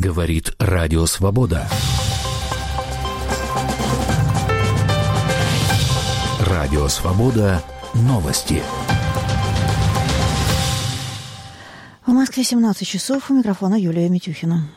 Говорит Радио Свобода. Радио Свобода. Новости. В Москве 17 часов. У микрофона Юлия Митюхина.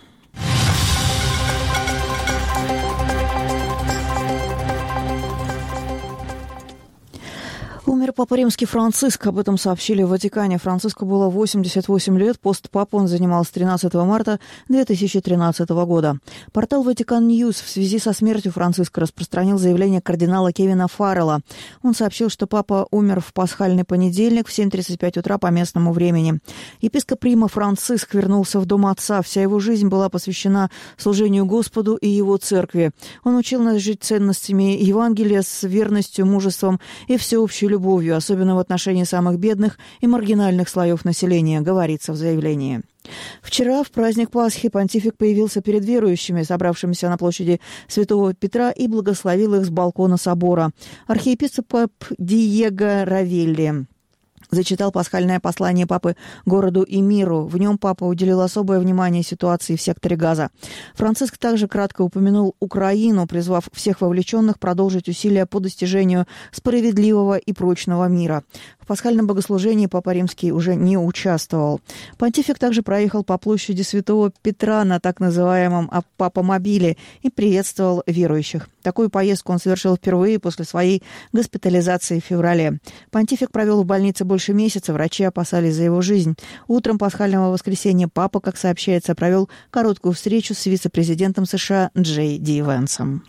Умер Папа Римский Франциск. Об этом сообщили в Ватикане. Франциску было 88 лет. Пост папы он занимал с 13 марта 2013 года. Портал Ватикан Ньюс в связи со смертью Франциска распространил заявление кардинала Кевина Фаррелла. Он сообщил, что папа умер в пасхальный понедельник в 7:35 утра по местному времени. Епископ Рима Франциск вернулся в дом отца. Вся его жизнь была посвящена служению Господу и его церкви. Он учил нас жить ценностями Евангелия с верностью, мужеством и всеобщей любовью, особенно в отношении самых бедных и маргинальных слоев населения, говорится в заявлении. Вчера, в праздник Пасхи, понтифик появился перед верующими, собравшимися на площади Святого Петра, и благословил их с балкона собора. Архиепископ Диего Равелли зачитал пасхальное послание папы городу и миру. В нем папа уделил особое внимание ситуации в секторе Газа. Франциск также кратко упомянул Украину, призвав всех вовлеченных продолжить усилия по достижению справедливого и прочного мира. В пасхальном богослужении Папа Римский уже не участвовал. Понтифик также проехал по площади Святого Петра на так называемом папомобиле и приветствовал верующих. Такую поездку он совершил впервые после своей госпитализации в феврале. Понтифик провел в больнице больше месяца, врачи опасались за его жизнь. Утром пасхального воскресенья папа, как сообщается, провел короткую встречу с вице-президентом США Джей Ди Венсом.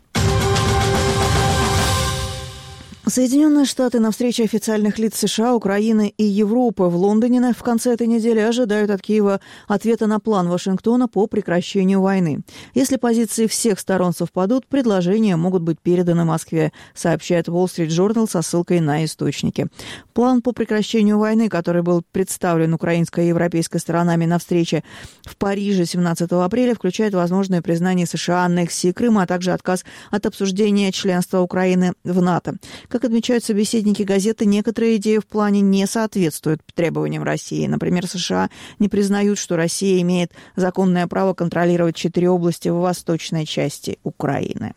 Соединенные Штаты на встрече официальных лиц США, Украины и Европы в Лондоне в конце этой недели ожидают от Киева ответа на план Вашингтона по прекращению войны. Если позиции всех сторон совпадут, предложения могут быть переданы Москве, сообщает Wall Street Journal со ссылкой на источники. План по прекращению войны, который был представлен украинской и европейской сторонами на встрече в Париже 17 апреля, включает возможное признание США аннексии Крыма, а также отказ от обсуждения членства Украины в НАТО. Как отмечают собеседники газеты, некоторые идеи в плане не соответствуют требованиям России. Например, США не признают, что Россия имеет законное право контролировать 4 области в восточной части Украины.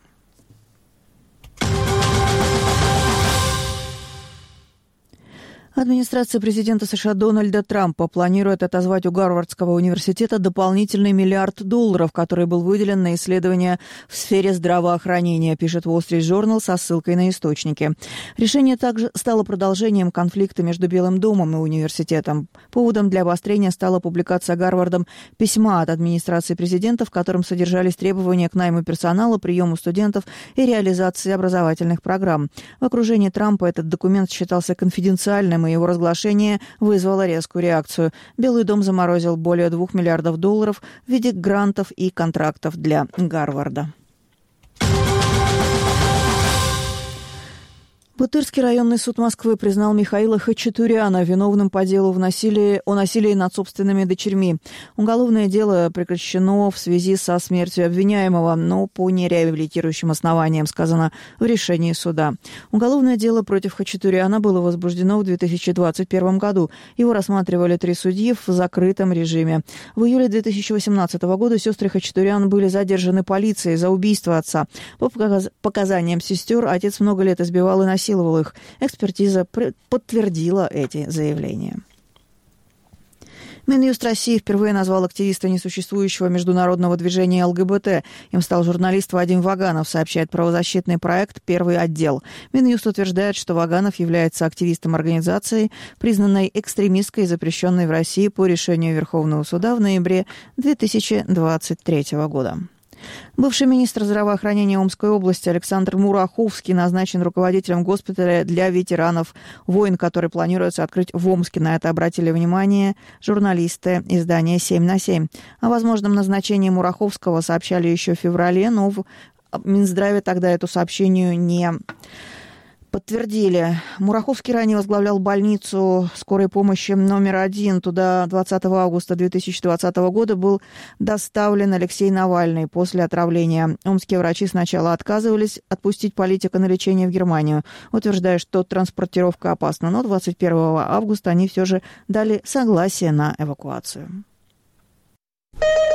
Администрация президента США Дональда Трампа планирует отозвать у Гарвардского университета дополнительный $1 миллиард, который был выделен на исследования в сфере здравоохранения, пишет Wall Street Journal со ссылкой на источники. Решение также стало продолжением конфликта между Белым домом и университетом. Поводом для обострения стала публикация Гарвардом письма от администрации президента, в котором содержались требования к найму персонала, приему студентов и реализации образовательных программ. В окружении Трампа этот документ считался конфиденциальным, и его разглашение вызвало резкую реакцию. Белый дом заморозил более $2 миллиардов в виде грантов и контрактов для Гарварда. Бутырский районный суд Москвы признал Михаила Хачатуряна виновным по делу о насилии над собственными дочерьми. Уголовное дело прекращено в связи со смертью обвиняемого, но по нереабилитирующим основаниям, сказано в решении суда. Уголовное дело против Хачатуряна было возбуждено в 2021 году. Его рассматривали 3 судьи в закрытом режиме. В июле 2018 года сестры Хачатурян были задержаны полицией за убийство отца. По показаниям сестер, отец много лет избивал и насиловал их. Экспертиза подтвердила эти заявления. Минюст России впервые назвал активиста несуществующего международного движения ЛГБТ. Им стал журналист Вадим Ваганов, сообщает правозащитный проект «Первый отдел». Минюст утверждает, что Ваганов является активистом организации, признанной экстремистской и запрещенной в России по решению Верховного суда в ноябре 2023 года. Бывший министр здравоохранения Омской области Александр Мураховский назначен руководителем госпиталя для ветеранов войн, который планируется открыть в Омске. На это обратили внимание журналисты издания «7/7». О возможном назначении Мураховского сообщали еще в феврале, но в Минздраве тогда эту сообщению не подтвердили. Мураховский ранее возглавлял больницу скорой помощи номер 1. Туда 20 августа 2020 года был доставлен Алексей Навальный после отравления. Омские врачи сначала отказывались отпустить политика на лечение в Германию, утверждая, что транспортировка опасна. Но 21 августа они все же дали согласие на эвакуацию.